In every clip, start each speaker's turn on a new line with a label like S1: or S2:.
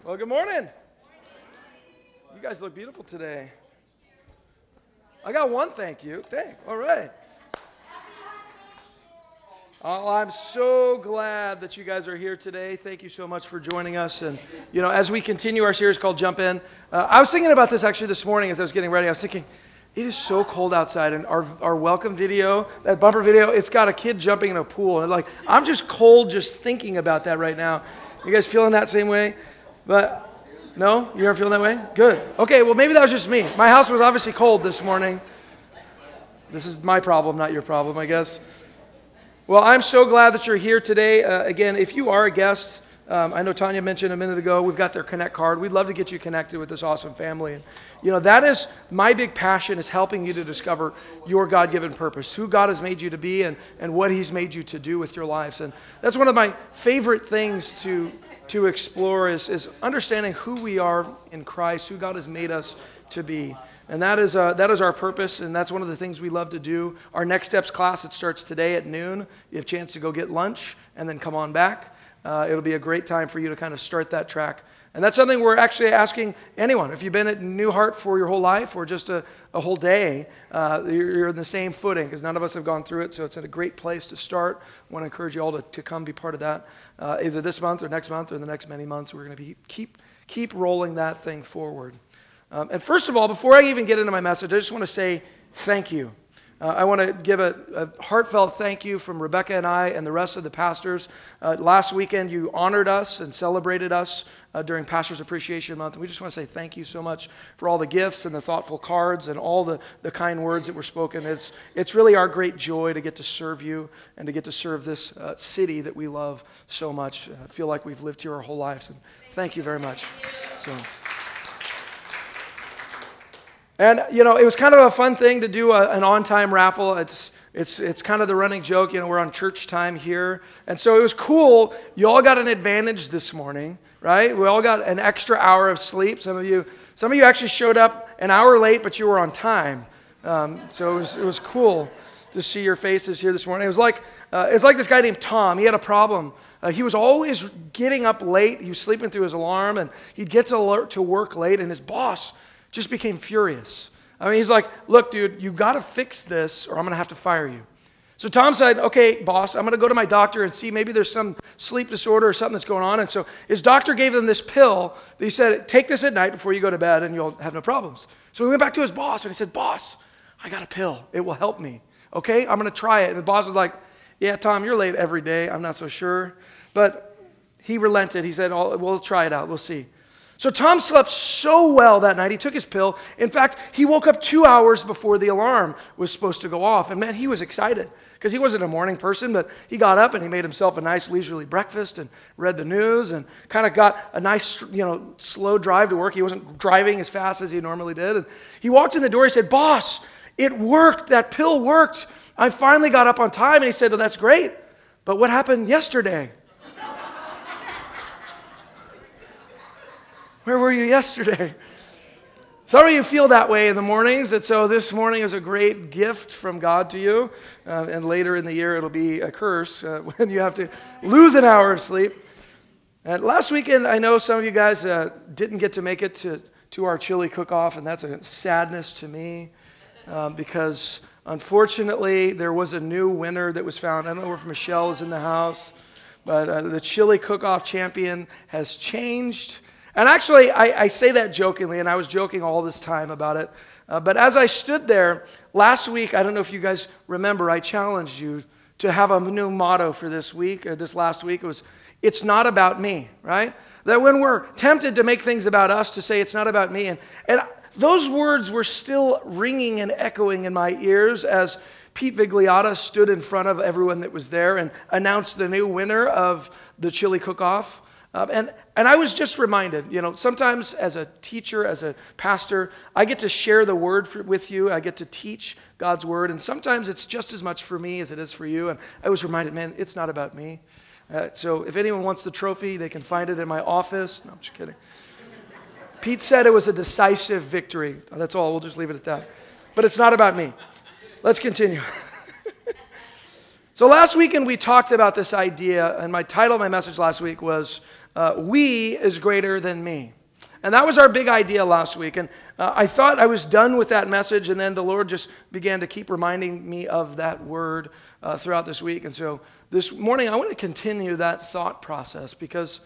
S1: Well, good morning. You guys look beautiful today. I got one thank you. All right. Oh, I'm so glad that you guys are here today. Thank you so much for joining us. And, as we continue our series called Jump In, I was thinking about this actually this morning as I was getting ready. I was thinking, it is so cold outside. And our welcome video, that bumper video, it's got a kid jumping in a pool. And I'm just cold just thinking about that right now. You guys feeling that same way? But no? You aren't feeling that way? Good. Okay, well, maybe that was just me. My house was obviously cold this morning. This is my problem, not your problem, I guess. Well, I'm so glad that you're here today. Again, if you are a guest, I know Tanya mentioned a minute ago, we've got their Connect card. We'd love to get you connected with this awesome family. And, that is my big passion, is helping you to discover your God-given purpose, who God has made you to be and what He's made you to do with your lives. And that's one of my favorite things to explore is understanding who we are in Christ, who God has made us to be. And that is our purpose, and that's one of the things we love to do. Our Next Steps class, it starts today at noon. You have a chance to go get lunch and then come on back. It'll be a great time for you to kind of start that track. And that's something we're actually asking anyone. If you've been at New Heart for your whole life or just a whole day, you're in the same footing because none of us have gone through it, so it's a great place to start. I want to encourage you all to come be part of that. Either this month or next month or the next many months, we're going to keep rolling that thing forward. And first of all, before I even get into my message, I just want to say thank you. I want to give a heartfelt thank you from Rebecca and I and the rest of the pastors. Last weekend, you honored us and celebrated us during Pastors Appreciation Month. And we just want to say thank you so much for all the gifts and the thoughtful cards and all the kind words that were spoken. It's really our great joy to get to serve you and to get to serve this city that we love so much. I feel like we've lived here our whole lives. And thank you very much. And, it was kind of a fun thing to do an on-time raffle. It's kind of the running joke. We're on church time here. And so it was cool. You all got an advantage this morning, right? We all got an extra hour of sleep. Some of you actually showed up an hour late, but you were on time. So it was cool to see your faces here this morning. It was like this guy named Tom. He had a problem. He was always getting up late. He was sleeping through his alarm, and he'd get to work late, and his boss just became furious. I mean, he's like, look, dude, you got to fix this or I'm going to have to fire you. So Tom said, okay, boss, I'm going to go to my doctor and see maybe there's some sleep disorder or something that's going on. And so his doctor gave him this pill. He said, take this at night before you go to bed and you'll have no problems. So he went back to his boss and he said, boss, I got a pill. It will help me. Okay, I'm going to try it. And the boss was like, yeah, Tom, you're late every day. I'm not so sure. But he relented. He said, oh, we'll try it out. We'll see. So Tom slept so well that night, he took his pill. In fact, he woke up 2 hours before the alarm was supposed to go off. And man, he was excited because he wasn't a morning person, but he got up and he made himself a nice leisurely breakfast and read the news and kind of got a nice, slow drive to work. He wasn't driving as fast as he normally did. And he walked in the door, he said, boss, it worked. That pill worked. I finally got up on time. And he said, well, that's great. But what happened yesterday? Where were you yesterday? Some of you feel that way in the mornings, and so this morning is a great gift from God to you. And later in the year, it'll be a curse when you have to lose an hour of sleep. And last weekend, I know some of you guys didn't get to make it to our chili cook-off, and that's a sadness to me because unfortunately, there was a new winner that was found. I don't know if Michelle is in the house, but the chili cook-off champion has changed. And actually, I say that jokingly, and I was joking all this time about it. But as I stood there last week, I don't know if you guys remember, I challenged you to have a new motto for this week, or this last week. It was, it's not about me, right? That when we're tempted to make things about us, to say it's not about me. And those words were still ringing and echoing in my ears as Pete Vigliotta stood in front of everyone that was there and announced the new winner of the chili cook-off. And I was just reminded, sometimes as a teacher, as a pastor, I get to share the word with you. I get to teach God's word. And sometimes it's just as much for me as it is for you. And I was reminded, man, it's not about me. So if anyone wants the trophy, they can find it in my office. No, I'm just kidding. Pete said it was a decisive victory. That's all. We'll just leave it at that. But it's not about me. Let's continue. So last weekend we talked about this idea, and my title of my message last week was we is greater than me. And that was our big idea last week. And I thought I was done with that message, and then the Lord just began to keep reminding me of that word throughout this week. And so this morning, I want to continue that thought process because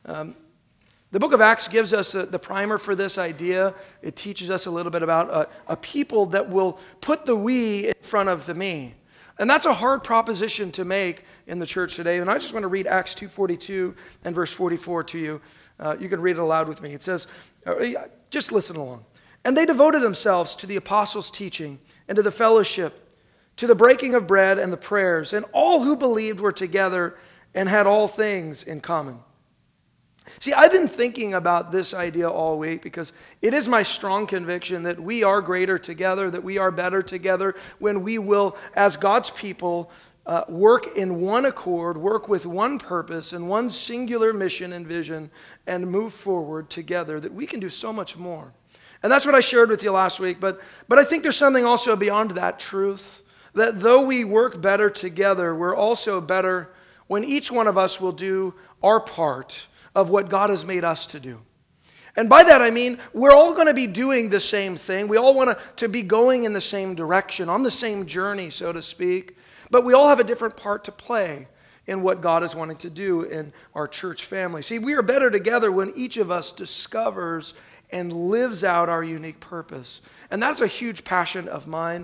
S1: the book of Acts gives us the primer for this idea. It teaches us a little bit about a people that will put the we in front of the me. And that's a hard proposition to make in the church today. And I just want to read Acts 2:42 and verse 44 to you. You can read it aloud with me. It says, just listen along. And they devoted themselves to the apostles' teaching and to the fellowship, to the breaking of bread and the prayers. And all who believed were together and had all things in common. See, I've been thinking about this idea all week because it is my strong conviction that we are greater together, that we are better together when we will, as God's people, work in one accord, work with one purpose and one singular mission and vision, and move forward together, that we can do so much more. And that's what I shared with you last week, but I think there's something also beyond that truth, that though we work better together, we're also better when each one of us will do our part of what God has made us to do. And by that I mean we're all going to be doing the same thing. We all want to be going in the same direction, on the same journey, so to speak. But we all have a different part to play in what God is wanting to do in our church family. See, we are better together when each of us discovers and lives out our unique purpose. And that's a huge passion of mine.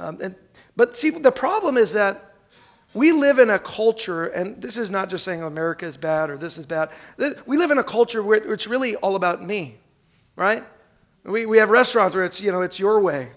S1: But see, the problem is that we live in a culture, and this is not just saying America is bad or this is bad. We live in a culture where it's really all about me, right? We have restaurants where it's your way.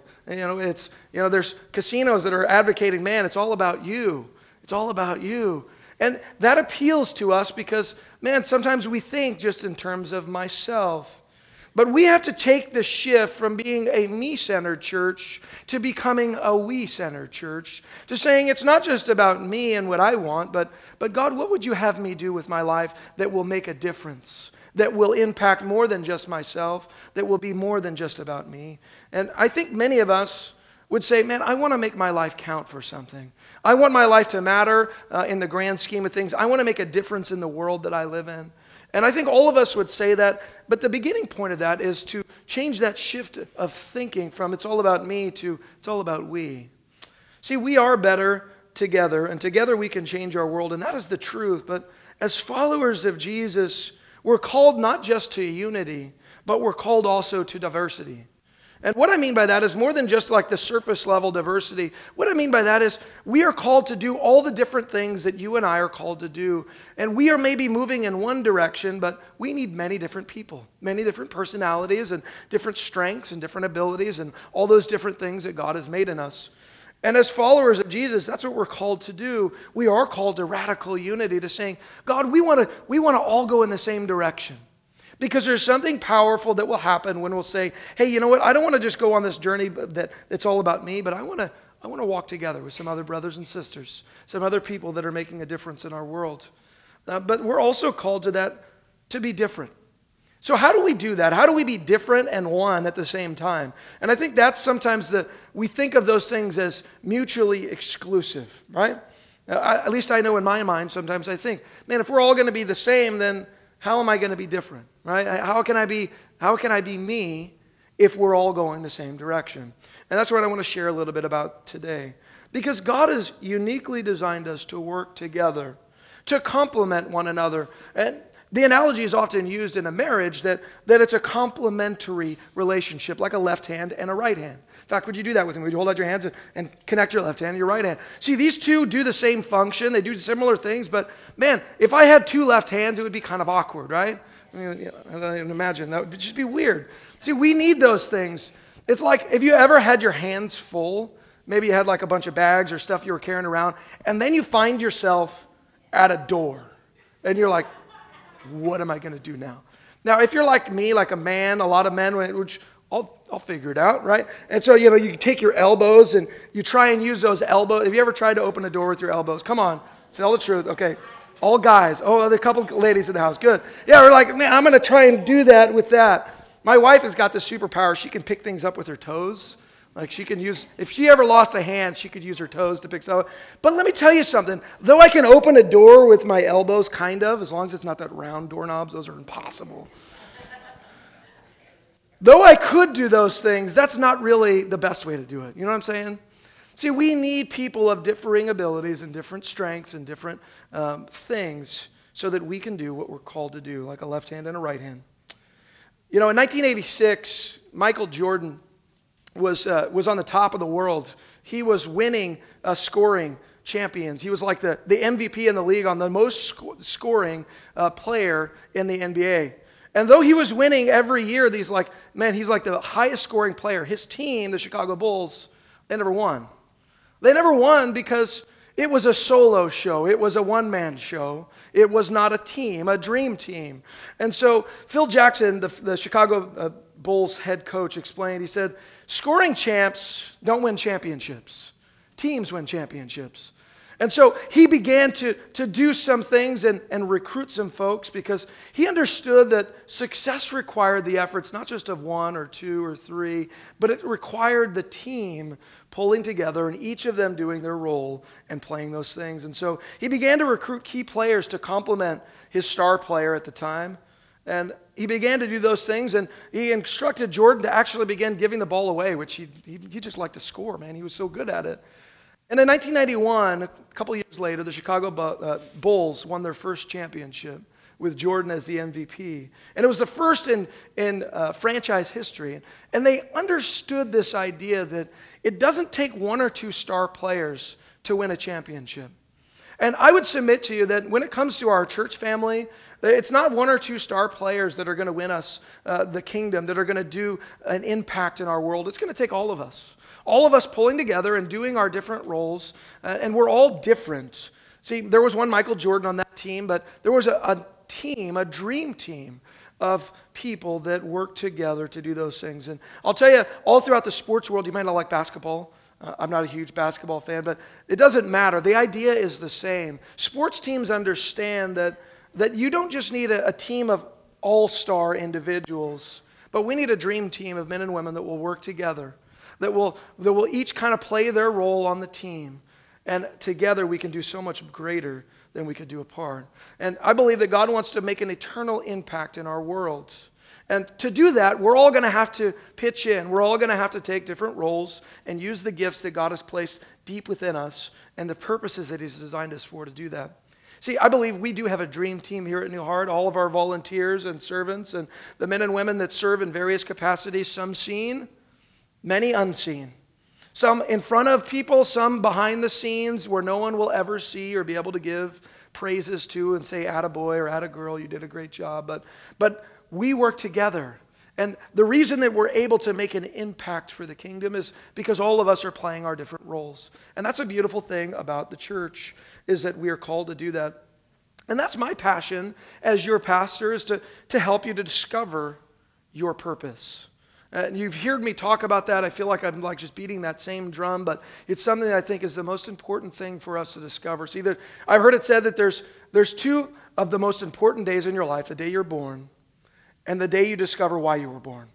S1: And, there's casinos that are advocating, man, it's all about you. It's all about you. And that appeals to us because, man, sometimes we think just in terms of myself. But we have to take the shift from being a me-centered church to becoming a we-centered church. To saying it's not just about me and what I want, but God, what would you have me do with my life that will make a difference? That will impact more than just myself, that will be more than just about me. And I think many of us would say, man, I want to make my life count for something. I want my life to matter in the grand scheme of things. I want to make a difference in the world that I live in. And I think all of us would say that, but the beginning point of that is to change that shift of thinking from it's all about me to it's all about we. See, we are better together, and together we can change our world, and that is the truth. But as followers of Jesus, we're called not just to unity, but we're called also to diversity. And what I mean by that is more than just like the surface level diversity. What I mean by that is we are called to do all the different things that you and I are called to do. And we are maybe moving in one direction, but we need many different people, many different personalities and different strengths and different abilities and all those different things that God has made in us. And as followers of Jesus, that's what we're called to do. We are called to radical unity, to saying, God, we want to all go in the same direction. Because there's something powerful that will happen when we'll say, hey, you know what? I don't want to just go on this journey that's all about me, but I want to walk together with some other brothers and sisters, some other people that are making a difference in our world. But we're also called to that, to be different. So how do we do that? How do we be different and one at the same time? And I think that's sometimes we think of those things as mutually exclusive, right? At least I know in my mind, sometimes I think, man, if we're all going to be the same, then how am I going to be different, right? How can I be me if we're all going the same direction? And that's what I want to share a little bit about today. Because God has uniquely designed us to work together, to complement one another. And the analogy is often used in a marriage that it's a complementary relationship, like a left hand and a right hand. In fact, would you do that with me? Would you hold out your hands and connect your left hand and your right hand? See, these two do the same function. They do similar things. But, man, if I had two left hands, it would be kind of awkward, right? I mean, I don't even imagine. That would just be weird. See, we need those things. It's like if you ever had your hands full, maybe you had like a bunch of bags or stuff you were carrying around, and then you find yourself at a door. And you're like, what am I going to do now? Now, if you're like me, like a man, a lot of men, which I'll figure it out, right? And so, you take your elbows and you try and use those elbows. Have you ever tried to open a door with your elbows? Come on, tell the truth. Okay, all guys. Oh, there are a couple ladies in the house. Good. Yeah, we're like, man, I'm going to try and do that with that. My wife has got this superpower. She can pick things up with her toes. Like she can use, if she ever lost a hand, she could use her toes to pick stuff up. But let me tell you something. Though I can open a door with my elbows, kind of, as long as it's not that round doorknobs, those are impossible. Though I could do those things, that's not really the best way to do it. You know what I'm saying? See, we need people of differing abilities and different strengths and different things so that we can do what we're called to do, like a left hand and a right hand. You know, in 1986, Michael Jordan was on the top of the world. He was winning scoring champions. He was like the MVP in the league on the most scoring player in the NBA. And though he was winning every year, he's like the highest scoring player. His team, the Chicago Bulls, they never won. They never won because it was a solo show. It was a one-man show. It was not a team, a dream team. And so Phil Jackson, the Chicago Bulls head coach, explained, he said, scoring champs don't win championships. Teams win championships. And so he began to do some things and recruit some folks because he understood that success required the efforts not just of one or two or three, but it required the team pulling together and each of them doing their role and playing those things. And so he began to recruit key players to complement his star player at the time. And he began to do those things, and he instructed Jordan to actually begin giving the ball away, which he just liked to score, man. He was so good at it. And in 1991, a couple years later, the Chicago Bulls won their first championship with Jordan as the MVP. And it was the first in franchise history. And they understood this idea that it doesn't take one or two star players to win a championship. And I would submit to you that when it comes to our church family, it's not one or two star players that are going to win us the kingdom, that are going to do an impact in our world. It's going to take all of us. All of us pulling together and doing our different roles, and we're all different. See, there was one Michael Jordan on that team, but there was a team, a dream team of people that worked together to do those things. And I'll tell you, all throughout the sports world, you might not like basketball. I'm not a huge basketball fan, but it doesn't matter. The idea is the same. Sports teams understand that you don't just need a team of all-star individuals, but we need a dream team of men and women that will work together, that will each kind of play their role on the team. And together we can do so much greater than we could do apart. And I believe that God wants to make an eternal impact in our world. And to do that, we're all going to have to pitch in. We're all going to have to take different roles and use the gifts that God has placed deep within us and the purposes that He's designed us for to do that. See, I believe we do have a dream team here at New Heart, all of our volunteers and servants and the men and women that serve in various capacities, some seen, many unseen. Some in front of people, some behind the scenes where no one will ever see or be able to give praises to and say, attaboy or attagirl, you did a great job. But we work together. And the reason that we're able to make an impact for the kingdom is because all of us are playing our different roles. And that's a beautiful thing about the church, is that we are called to do that. And that's my passion as your pastor, is to help you to discover your purpose. And you've heard me talk about that. I feel like I'm like just beating that same drum, but it's something that I think is the most important thing for us to discover. See, I've heard it said that there's two of the most important days in your life: the day you're born and the day you discover why you were born.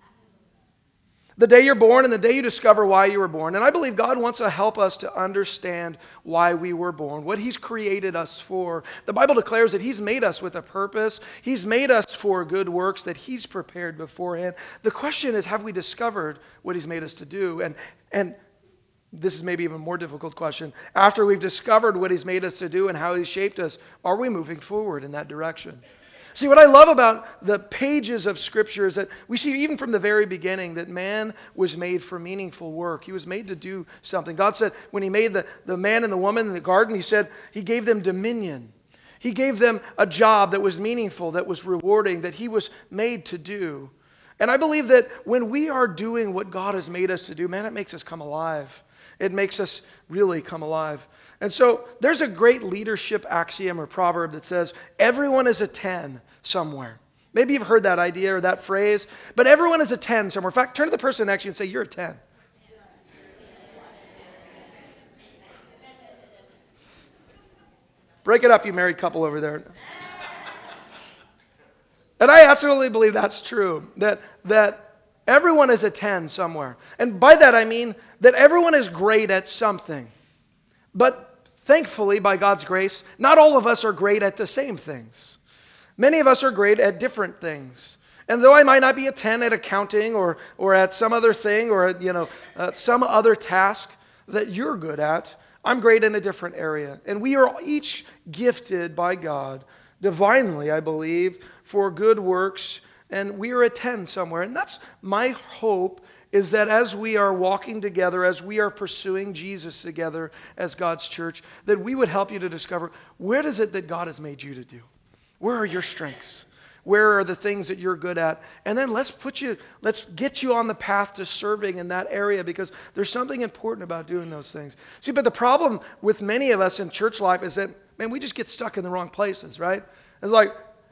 S1: The day you're born and the day you discover why you were born. And I believe God wants to help us to understand why we were born, what He's created us for. The Bible declares that He's made us with a purpose. He's made us for good works that He's prepared beforehand. The question is, have we discovered what He's made us to do? And this is maybe even a more difficult question. After we've discovered what He's made us to do and how He's shaped us, are we moving forward in that direction? See, what I love about the pages of Scripture is that we see even from the very beginning that man was made for meaningful work. He was made to do something. God said when He made the man and the woman in the garden, He said He gave them dominion. He gave them a job that was meaningful, that was rewarding, that He was made to do. And I believe that when we are doing what God has made us to do, man, it makes us come alive. It makes us really come alive. And so there's a great leadership axiom or proverb that says, everyone is a 10 somewhere. Maybe you've heard that idea or that phrase, but everyone is a 10 somewhere. In fact, turn to the person next to you and say, you're a 10. Break it up, you married couple over there. And I absolutely believe that's true, that Everyone is a 10 somewhere. And by that I mean that everyone is great at something. But thankfully, by God's grace, not all of us are great at the same things. Many of us are great at different things. And though I might not be a 10 at accounting or at some other thing or some other task that you're good at, I'm great in a different area. And we are each gifted by God, divinely, I believe, for good works. And we are a 10 somewhere. And that's my hope, is that as we are walking together, as we are pursuing Jesus together as God's church, that we would help you to discover, where is it that God has made you to do? Where are your strengths? Where are the things that you're good at? And then let's get you on the path to serving in that area, because there's something important about doing those things. See, but the problem with many of us in church life is that, man, we just get stuck in the wrong places, right? It's like,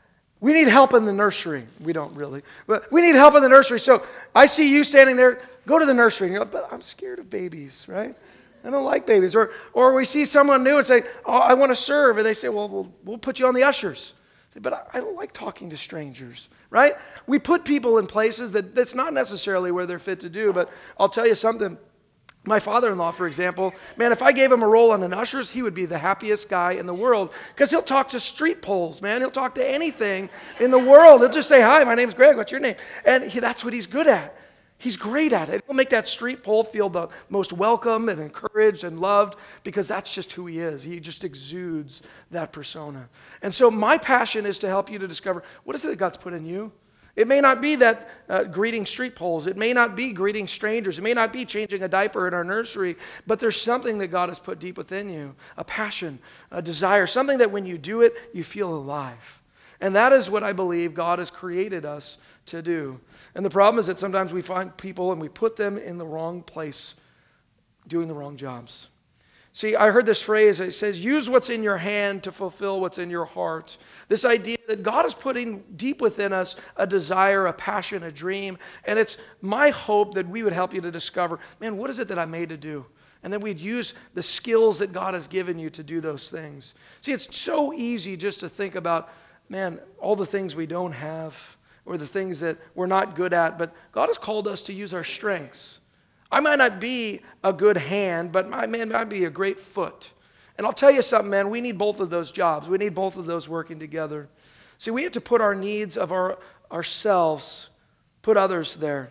S1: we need help in the nursery. We don't really, but we need help in the nursery. So I see you standing there, go to the nursery. And you're like, but I'm scared of babies, right? I don't like babies. Or we see someone new and say, oh, I want to serve. And they say, well, we'll put you on the ushers. But I don't like talking to strangers, right? We put people in places that's not necessarily where they're fit to do. But I'll tell you something. My father-in-law, for example, man, if I gave him a role on an ushers, he would be the happiest guy in the world, because he'll talk to street poles, man. He'll talk to anything in the world. He'll just say, hi, my name's Greg. What's your name? And that's what he's good at. He's great at it. He'll make that street pole feel the most welcome and encouraged and loved, because that's just who he is. He just exudes that persona. And so my passion is to help you to discover, what is it that God's put in you? It may not be that greeting street poles. It may not be greeting strangers. It may not be changing a diaper in our nursery, but there's something that God has put deep within you, a passion, a desire, something that when you do it, you feel alive. And that is what I believe God has created us to do. And the problem is that sometimes we find people and we put them in the wrong place, doing the wrong jobs. See, I heard this phrase, it says, use what's in your hand to fulfill what's in your heart. This idea that God is putting deep within us a desire, a passion, a dream. And it's my hope that we would help you to discover, man, what is it that I'm made to do? And then we'd use the skills that God has given you to do those things. See, it's so easy just to think about, man, all the things we don't have or the things that we're not good at. But God has called us to use our strengths. I might not be a good hand, but I might be a great foot. And I'll tell you something, man, we need both of those jobs. We need both of those working together. See, we have to put our needs of ourselves, put others there.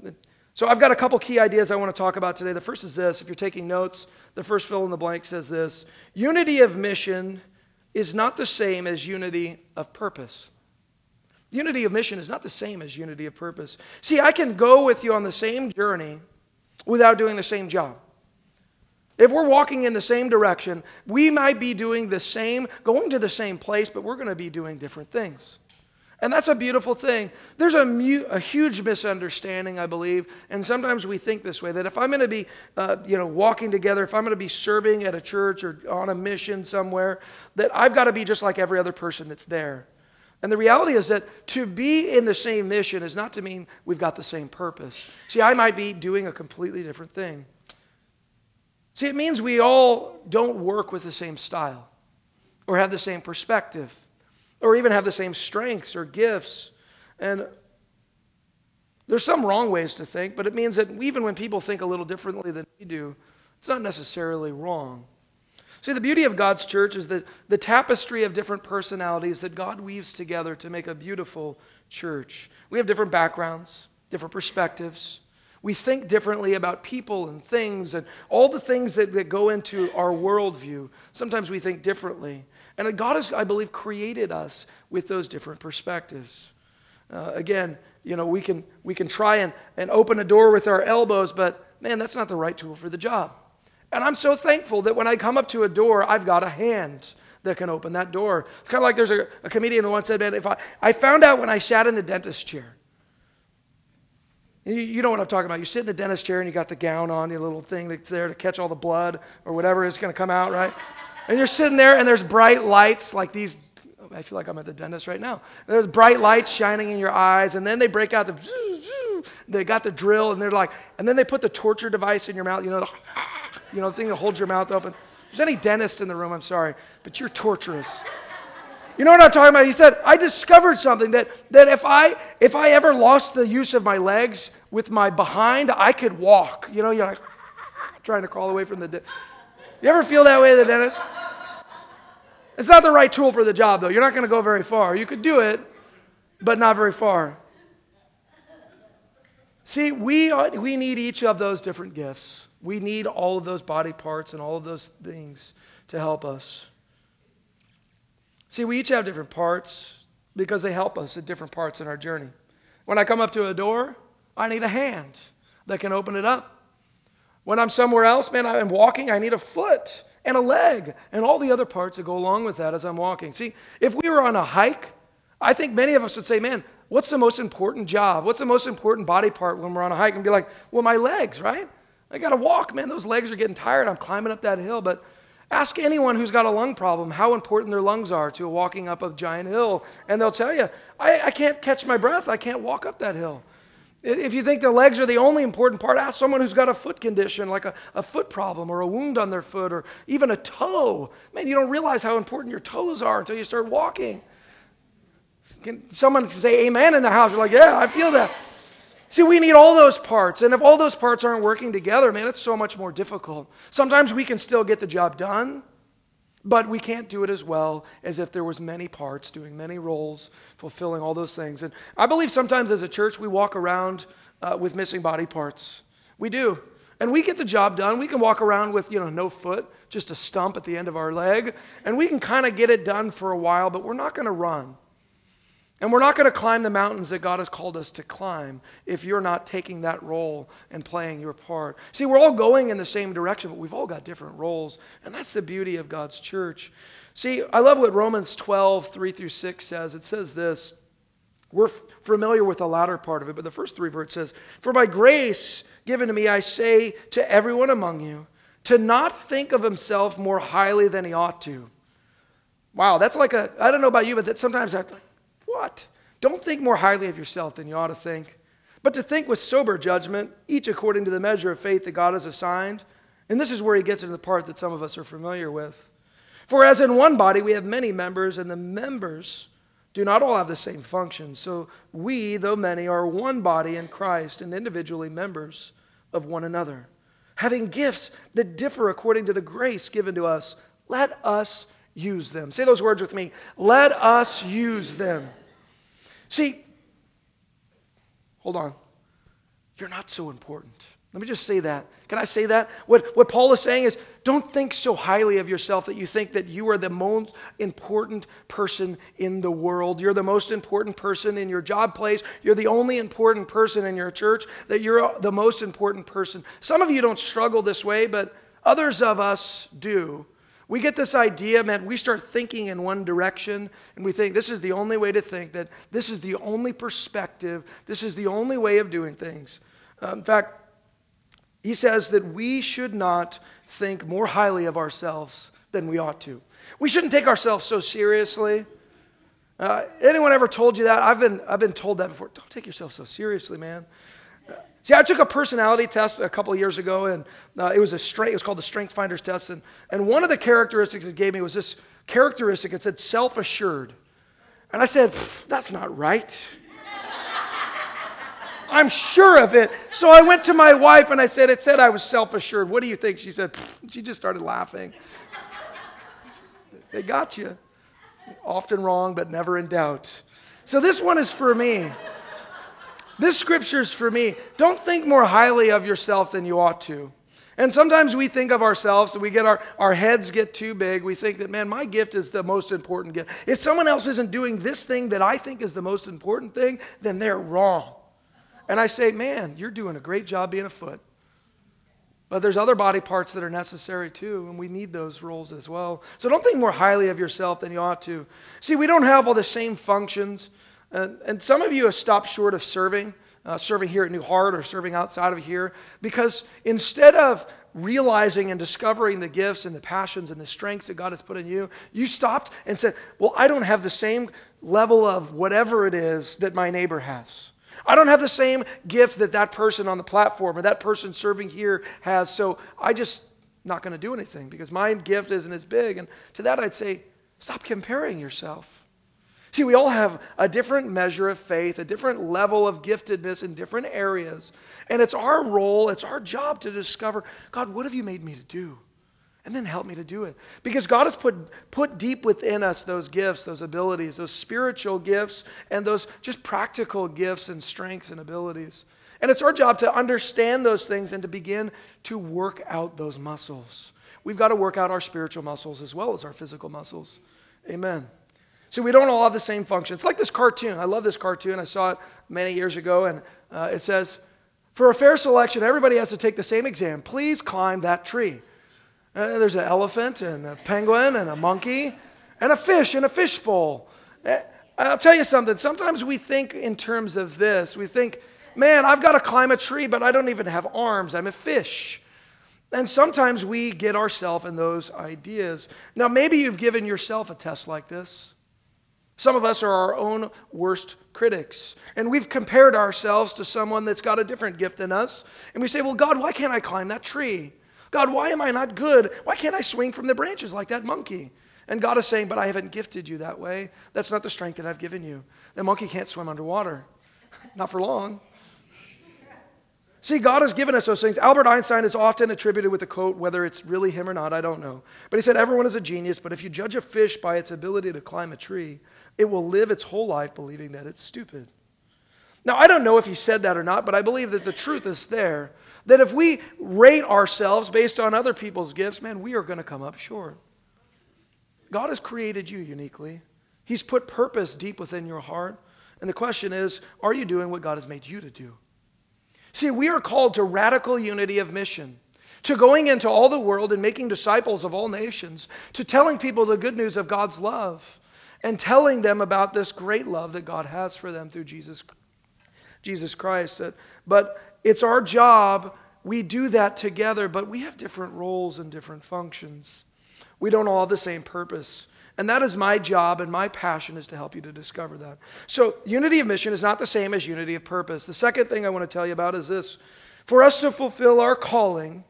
S1: So I've got a couple key ideas I want to talk about today. The first is this. If you're taking notes, the first fill in the blank says this. Unity of mission is not the same as unity of purpose. Unity of mission is not the same as unity of purpose. See, I can go with you on the same journey without doing the same job. If we're walking in the same direction, we might be doing the same, going to the same place, but we're going to be doing different things. And that's a beautiful thing. There's a huge misunderstanding, I believe, and sometimes we think this way, that if I'm going to be walking together, if I'm going to be serving at a church or on a mission somewhere, that I've got to be just like every other person that's there. And the reality is that to be in the same mission is not to mean we've got the same purpose. See, I might be doing a completely different thing. See, it means we all don't work with the same style or have the same perspective or even have the same strengths or gifts. And there's some wrong ways to think, but it means that even when people think a little differently than we do, it's not necessarily wrong. See, the beauty of God's church is the tapestry of different personalities that God weaves together to make a beautiful church. We have different backgrounds, different perspectives. We think differently about people and things and all the things that go into our worldview. Sometimes we think differently. And God has, I believe, created us with those different perspectives. Again, we can try and open a door with our elbows, but man, that's not the right tool for the job. And I'm so thankful that when I come up to a door, I've got a hand that can open that door. It's kind of like there's a comedian who once said, man, if I found out when I sat in the dentist chair. You know what I'm talking about. You sit in the dentist chair and you got the gown on, your little thing that's there to catch all the blood or whatever is going to come out, right? And you're sitting there and there's bright lights like these. I feel like I'm at the dentist right now. There's bright lights shining in your eyes, and then they break out they got the drill, and they're like, and then they put the torture device in your mouth, the thing that holds your mouth open. If there's any dentists in the room, I'm sorry, but you're torturous. You know what I'm talking about? He said, I discovered something that if I ever lost the use of my legs with my behind, I could walk. You know, you're like trying to crawl away from the dentist. You ever feel that way at the dentist? It's not the right tool for the job, though. You're not going to go very far. You could do it, but not very far. See, we need each of those different gifts. We need all of those body parts and all of those things to help us. See, we each have different parts because they help us at different parts in our journey. When I come up to a door, I need a hand that can open it up. When I'm somewhere else, man, I'm walking, I need a foot and a leg and all the other parts that go along with that as I'm walking. See, if we were on a hike, I think many of us would say, man, what's the most important job? What's the most important body part when we're on a hike? And be like, well, my legs, right? I got to walk, man. Those legs are getting tired. I'm climbing up that hill. But ask anyone who's got a lung problem how important their lungs are to walking up a giant hill. And they'll tell you, I can't catch my breath. I can't walk up that hill. If you think their legs are the only important part, ask someone who's got a foot condition, like a foot problem or a wound on their foot or even a toe. Man, you don't realize how important your toes are until you start walking. Can someone say amen in the house? You're like, yeah, I feel that. See, we need all those parts. And if all those parts aren't working together, man, it's so much more difficult. Sometimes we can still get the job done, but we can't do it as well as if there was many parts doing many roles, fulfilling all those things. And I believe sometimes as a church we walk around with missing body parts. We do. And we get the job done. We can walk around with, no foot, just a stump at the end of our leg. And we can kind of get it done for a while, but we're not going to run. And we're not going to climb the mountains that God has called us to climb if you're not taking that role and playing your part. See, we're all going in the same direction, but we've all got different roles. And that's the beauty of God's church. See, I love what Romans 12, 3-6 says. It says this. We're familiar with the latter part of it, but the first three verses says, "For by grace given to me, I say to everyone among you, to not think of himself more highly than he ought to." Wow, that's like I don't know about you, but that sometimes I think, what? Don't think more highly of yourself than you ought to think, but to think with sober judgment, each according to the measure of faith that God has assigned. And this is where he gets into the part that some of us are familiar with. "For as in one body we have many members, and the members do not all have the same function. So we, though many, are one body in Christ and individually members of one another. Having gifts that differ according to the grace given to us, let us use them." Say those words with me. Let us use them. See, hold on. You're not so important. Let me just say that. Can I say that? What Paul is saying is, don't think so highly of yourself that you think that you are the most important person in the world. You're the most important person in your job place. You're the only important person in your church, that you're the most important person. Some of you don't struggle this way, but others of us do. We get this idea, man, we start thinking in one direction, and we think this is the only way to think, that this is the only perspective, this is the only way of doing things. In fact, he says that we should not think more highly of ourselves than we ought to. We shouldn't take ourselves so seriously. Anyone ever told you that? I've been told that before. Don't take yourself so seriously, man. See, I took a personality test a couple of years ago, and it was called the Strength Finders test, and one of the characteristics it gave me was this characteristic. It said self-assured, and I said, that's not right. I'm sure of it. So I went to my wife and I said, it said I was self-assured. What do you think? She said, she just started laughing. They got you. Often wrong, but never in doubt. So this one is for me. This scripture is for me. Don't think more highly of yourself than you ought to. And sometimes we think of ourselves, and we get our heads get too big. We think that, man, my gift is the most important gift. If someone else isn't doing this thing that I think is the most important thing, then they're wrong. And I say, man, you're doing a great job being a foot. But there's other body parts that are necessary too, and we need those roles as well. So don't think more highly of yourself than you ought to. See, we don't have all the same functions. And some of you have stopped short of serving here at New Heart or serving outside of here, because instead of realizing and discovering the gifts and the passions and the strengths that God has put in you, you stopped and said, well, I don't have the same level of whatever it is that my neighbor has. I don't have the same gift that person on the platform or that person serving here has, so I just not going to do anything because my gift isn't as big. And to that I'd say, stop comparing yourself. See, we all have a different measure of faith, a different level of giftedness in different areas. And it's our role, it's our job to discover, God, what have you made me to do? And then help me to do it. Because God has put deep within us those gifts, those abilities, those spiritual gifts, and those just practical gifts and strengths and abilities. And it's our job to understand those things and to begin to work out those muscles. We've got to work out our spiritual muscles as well as our physical muscles. Amen. So we don't all have the same function. It's like this cartoon. I love this cartoon. I saw it many years ago, and it says, for a fair selection, everybody has to take the same exam. Please climb that tree. There's an elephant and a penguin and a monkey and a fish in a fishbowl. I'll tell you something. Sometimes we think in terms of this. We think, man, I've got to climb a tree, but I don't even have arms. I'm a fish. And sometimes we get ourselves in those ideas. Now, maybe you've given yourself a test like this. Some of us are our own worst critics. And we've compared ourselves to someone that's got a different gift than us. And we say, well, God, why can't I climb that tree? God, why am I not good? Why can't I swing from the branches like that monkey? And God is saying, but I haven't gifted you that way. That's not the strength that I've given you. The monkey can't swim underwater. Not for long. See, God has given us those things. Albert Einstein is often attributed with a quote, whether it's really him or not, I don't know. But he said, everyone is a genius, but if you judge a fish by its ability to climb a tree, it will live its whole life believing that it's stupid. Now, I don't know if he said that or not, but I believe that the truth is there, that if we rate ourselves based on other people's gifts, man, we are going to come up short. God has created you uniquely. He's put purpose deep within your heart. And the question is, are you doing what God has made you to do? See, we are called to radical unity of mission, to going into all the world and making disciples of all nations, to telling people the good news of God's love and telling them about this great love that God has for them through Jesus Christ. But it's our job. We do that together, but we have different roles and different functions. We don't all have the same purpose. And that is my job, and my passion is to help you to discover that. So unity of mission is not the same as unity of purpose. The second thing I want to tell you about is this. For us to fulfill our calling,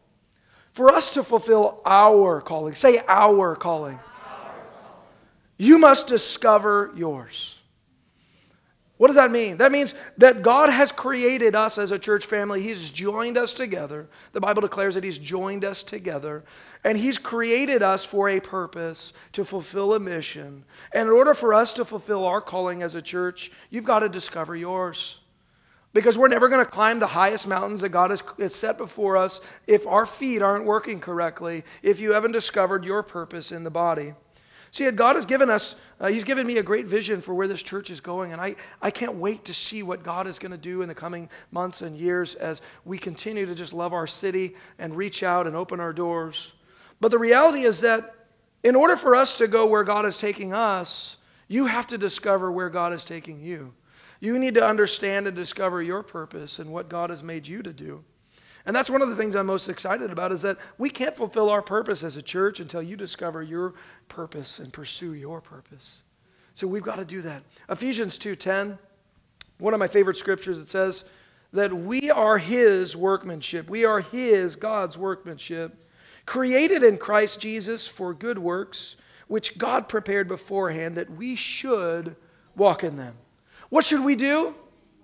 S1: say our calling. You must discover yours. What does that mean? That means that God has created us as a church family. He's joined us together. The Bible declares that He's joined us together. And He's created us for a purpose, to fulfill a mission. And in order for us to fulfill our calling as a church, you've got to discover yours. Because we're never going to climb the highest mountains that God has set before us if our feet aren't working correctly, if you haven't discovered your purpose in the body. See, God has given us, He's given me a great vision for where this church is going, and I can't wait to see what God is going to do in the coming months and years as we continue to just love our city and reach out and open our doors. But the reality is that in order for us to go where God is taking us, you have to discover where God is taking you. You need to understand and discover your purpose and what God has made you to do. And that's one of the things I'm most excited about, is that we can't fulfill our purpose as a church until you discover your purpose and pursue your purpose. So we've got to do that. Ephesians 2:10, one of my favorite scriptures, it says that we are His workmanship. We are His, God's workmanship, created in Christ Jesus for good works, which God prepared beforehand that we should walk in them. What should we do?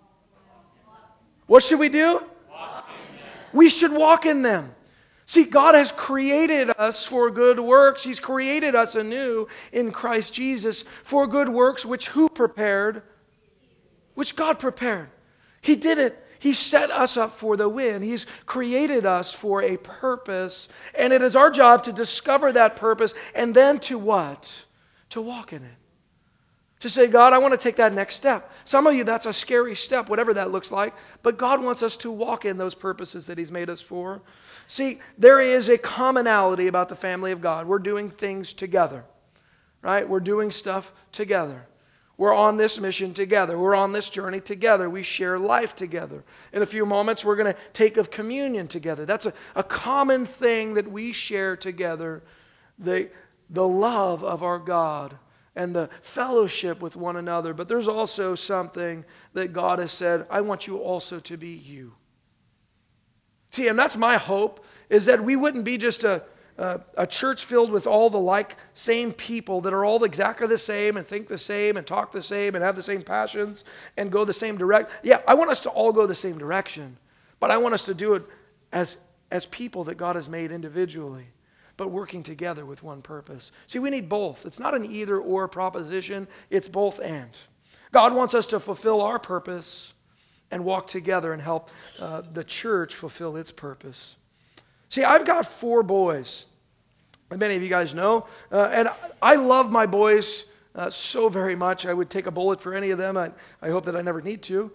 S1: What should we do? We should walk in them. See, God has created us for good works. He's created us anew in Christ Jesus for good works, which who prepared? Which God prepared. He did it. He set us up for the win. He's created us for a purpose. And it is our job to discover that purpose and then to what? To walk in it. To say, God, I want to take that next step. Some of you, that's a scary step, whatever that looks like. But God wants us to walk in those purposes that He's made us for. See, there is a commonality about the family of God. We're doing things together, right? We're doing stuff together. We're on this mission together. We're on this journey together. We share life together. In a few moments, we're going to take of communion together. That's a common thing that we share together, the love of our God and the fellowship with one another. But there's also something that God has said, I want you also to be you. See, and that's my hope, is that we wouldn't be just a a church filled with all the same people that are all exactly the same and think the same and talk the same and have the same passions and go the same direction. Yeah, I want us to all go the same direction, but I want us to do it as people that God has made individually, but working together with one purpose. See, we need both. It's not an either-or proposition. It's both and. God wants us to fulfill our purpose and walk together and help the church fulfill its purpose. See, I've got 4 boys, and many of you guys know, and I love my boys so very much. I would take a bullet for any of them. I hope that I never need to,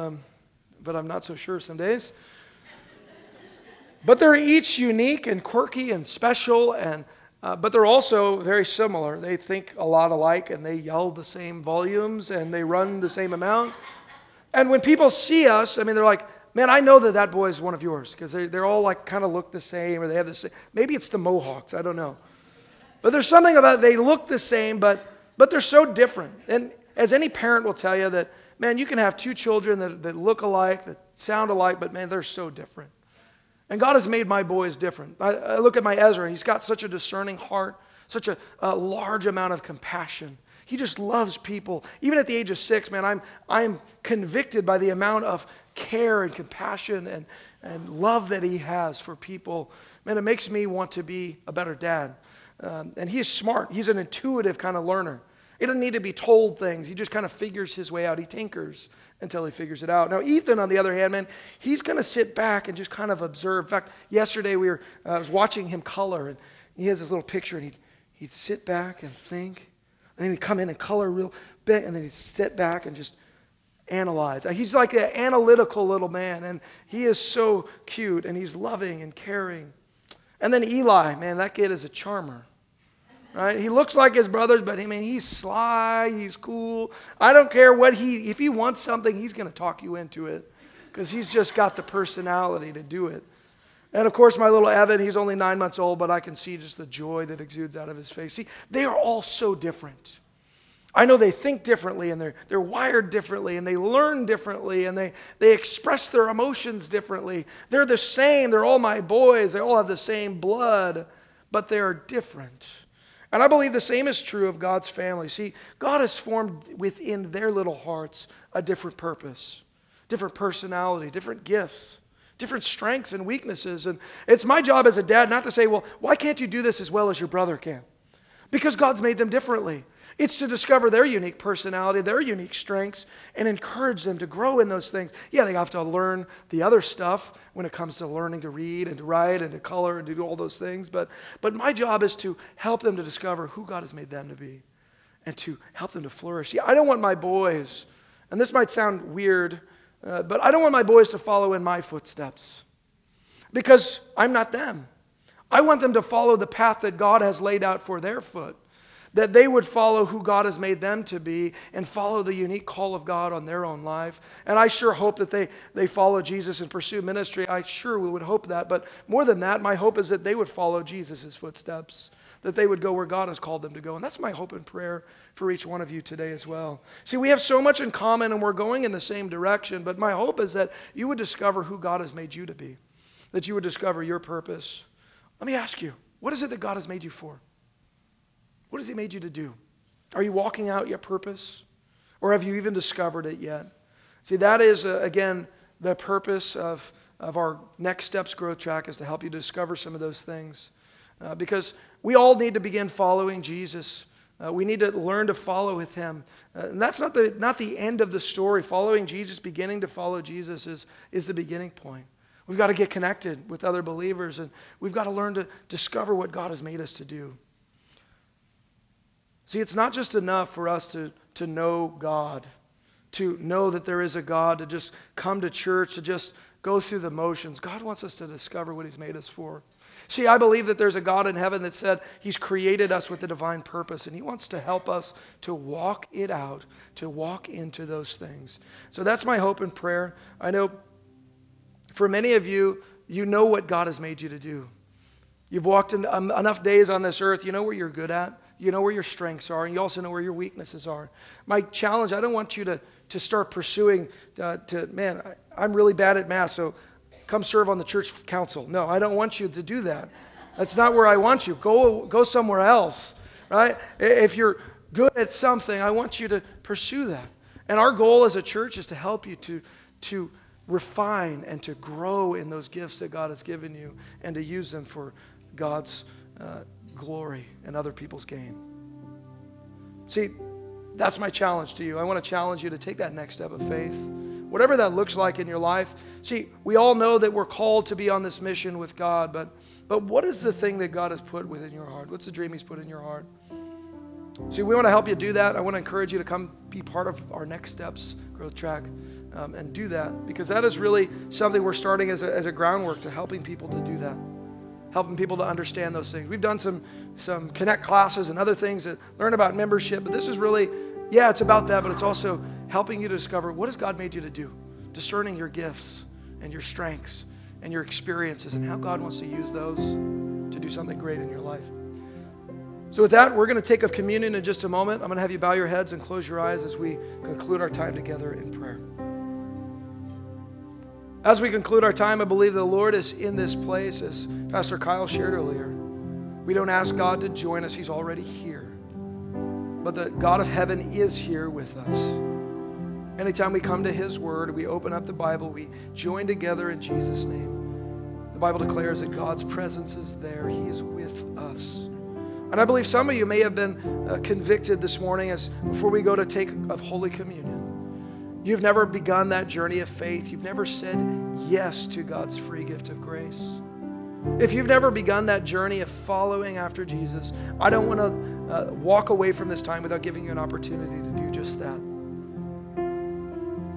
S1: but I'm not so sure some days. But they're each unique and quirky and special, but they're also very similar. They think a lot alike, and they yell the same volumes, and they run the same amount. And when people see us, I mean, they're like, man, I know that boy is one of yours, because they're all kind of look the same, or they have the same. Maybe it's the Mohawks, I don't know. But there's something about they look the same, but they're so different. And as any parent will tell you that, man, you can have 2 children that look alike, that sound alike, but man, they're so different. And God has made my boys different. I look at my Ezra. He's got such a discerning heart, such a large amount of compassion. He just loves people. Even at the age of 6, man, I'm convicted by the amount of care and compassion and love that he has for people. Man, it makes me want to be a better dad. And he is smart. He's an intuitive kind of learner. He doesn't need to be told things. He just kind of figures his way out. He tinkers until he figures it out. Now, Ethan, on the other hand, man, he's going to sit back and just kind of observe. In fact, yesterday I was watching him color, and he has this little picture, and he'd sit back and think, and then he'd come in and color real big, and then he'd sit back and just analyze. He's like an analytical little man, and he is so cute, and he's loving and caring. And then Eli, man, that kid is a charmer. Right? He looks like his brothers, but I mean, he's sly, he's cool. I don't care if he wants something, he's going to talk you into it, because he's just got the personality to do it. And of course, my little Evan, he's only 9 months old, but I can see just the joy that exudes out of his face. See, they are all so different. I know they think differently, and they're wired differently, and they learn differently, and they express their emotions differently. They're the same. They're all my boys. They all have the same blood, but they are different. And I believe the same is true of God's family. See, God has formed within their little hearts a different purpose, different personality, different gifts, different strengths and weaknesses. And it's my job as a dad not to say, well, why can't you do this as well as your brother can? Because God's made them differently. It's to discover their unique personality, their unique strengths, and encourage them to grow in those things. Yeah, they have to learn the other stuff when it comes to learning to read and to write and to color and to do all those things. But my job is to help them to discover who God has made them to be and to help them to flourish. See, I don't want my boys, and this might sound weird, but I don't want my boys to follow in my footsteps, because I'm not them. I want them to follow the path that God has laid out for their foot, that they would follow who God has made them to be and follow the unique call of God on their own life. And I sure hope that they follow Jesus and pursue ministry. I sure would hope that. But more than that, my hope is that they would follow Jesus' footsteps, that they would go where God has called them to go. And that's my hope and prayer for each one of you today as well. See, we have so much in common, and we're going in the same direction, but my hope is that you would discover who God has made you to be, that you would discover your purpose. Let me ask you, what is it that God has made you for? What has He made you to do? Are you walking out your purpose? Or have you even discovered it yet? See, that is, again, the purpose of our Next Steps growth track, is to help you discover some of those things. Because we all need to begin following Jesus. We need to learn to follow with Him. And that's not the end of the story. Following Jesus, beginning to follow Jesus is the beginning point. We've got to get connected with other believers, and we've got to learn to discover what God has made us to do. See, it's not just enough for us to know God, to know that there is a God, to just come to church, to just go through the motions. God wants us to discover what He's made us for. See, I believe that there's a God in heaven that said He's created us with a divine purpose, and He wants to help us to walk it out, to walk into those things. So that's my hope and prayer. I know for many of you, you know what God has made you to do. You've walked in enough days on this earth, you know where you're good at. You know where your strengths are, and you also know where your weaknesses are. My challenge, I don't want you to start pursuing, I'm really bad at math, so come serve on the church council. No, I don't want you to do that. That's not where I want you. Go somewhere else, right? If you're good at something, I want you to pursue that. And our goal as a church is to help you to refine and to grow in those gifts that God has given you and to use them for God's glory and other people's gain. See, that's my challenge to you. I want to challenge you to take that next step of faith, whatever that looks like in your life. See, we all know that we're called to be on this mission with God, but what is the thing that God has put within your heart? What's the dream He's put in your heart? See, we want to help you do that. I want to encourage you to come be part of our Next Steps growth track and do that, because that is really something we're starting as a groundwork to helping people to do that, helping people to understand those things. We've done some Connect classes and other things that learn about membership, but this is really, it's about that, but it's also helping you to discover what has God made you to do, discerning your gifts and your strengths and your experiences and how God wants to use those to do something great in your life. So with that, we're going to take up communion in just a moment. I'm going to have you bow your heads and close your eyes as we conclude our time together in prayer. As we conclude our time, I believe the Lord is in this place, as Pastor Kyle shared earlier. We don't ask God to join us. He's already here. But the God of heaven is here with us. Anytime we come to His Word, we open up the Bible, we join together in Jesus' name. The Bible declares that God's presence is there. He is with us. And I believe some of you may have been convicted this morning as before we go to take of Holy Communion. You've never begun that journey of faith. You've never said yes to God's free gift of grace. If you've never begun that journey of following after Jesus, I don't want to walk away from this time without giving you an opportunity to do just that.